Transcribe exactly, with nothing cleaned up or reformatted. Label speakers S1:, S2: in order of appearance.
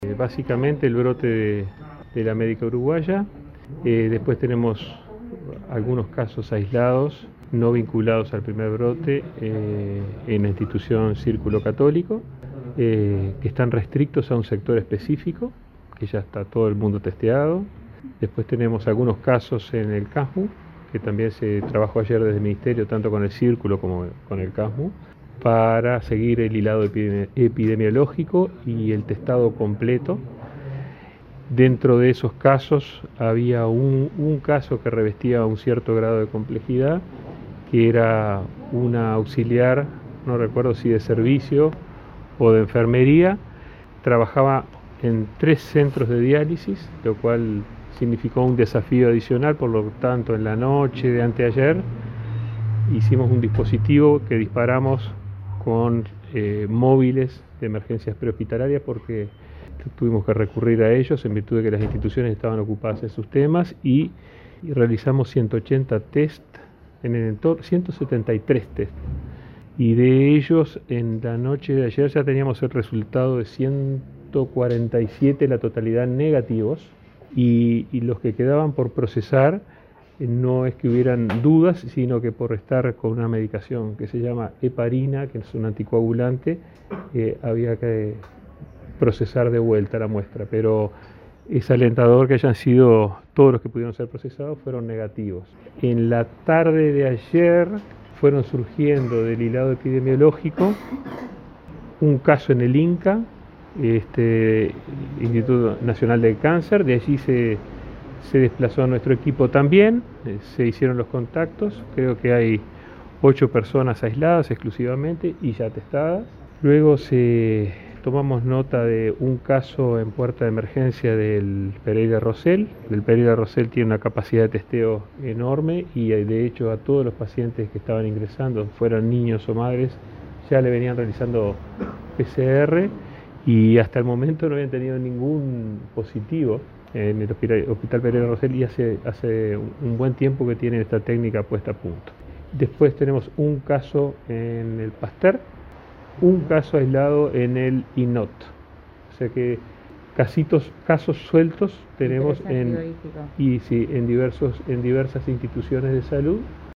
S1: Eh, básicamente el brote de, de la América uruguaya, eh, después tenemos algunos casos aislados, no vinculados al primer brote, eh, en la institución Círculo Católico, eh, que están restrictos a un sector específico, que ya está todo el mundo testeado. Después tenemos algunos casos en el CASMU, que también se trabajó ayer desde el Ministerio, tanto con el Círculo como con el CASMU, para seguir el hilado epidemiológico y el testado completo. Dentro de esos casos había un, un caso que revestía un cierto grado de complejidad, que era una auxiliar, no recuerdo si de servicio o de enfermería, trabajaba en tres centros de diálisis, lo cual significó un desafío adicional. Por lo tanto, en la noche de anteayer hicimos un dispositivo que disparamos con eh, móviles de emergencias prehospitalarias, porque tuvimos que recurrir a ellos en virtud de que las instituciones estaban ocupadas en sus temas, y, y realizamos ciento ochenta test en el entorno, ciento setenta y tres test, y de ellos en la noche de ayer ya teníamos el resultado de ciento cuarenta y siete, la totalidad negativos, y, y los que quedaban por procesar, no es que hubieran dudas, sino que por estar con una medicación que se llama heparina, que es un anticoagulante, eh, había que procesar de vuelta la muestra. Pero es alentador que hayan sido, todos los que pudieron ser procesados fueron negativos. En la tarde de ayer fueron surgiendo del hilado epidemiológico un caso en el INCA, este Instituto Nacional del Cáncer. De allí se Se desplazó nuestro equipo también, se hicieron los contactos, creo que hay ocho personas aisladas exclusivamente y ya testadas. Luego se tomamos nota de un caso en puerta de emergencia del Pereira Rosell. El Pereira Rosell tiene una capacidad de testeo enorme y de hecho a todos los pacientes que estaban ingresando, fueran niños o madres, ya le venían realizando P C R y hasta el momento no habían tenido ningún positivo en el Hospital, Hospital Pereira Rosell, y hace, hace un buen tiempo que tienen esta técnica puesta a punto. Después tenemos un caso en el Pasteur, un caso aislado en el I N O T. O sea que casitos, casos sueltos tenemos en, y, sí, en, diversos, en diversas instituciones de salud.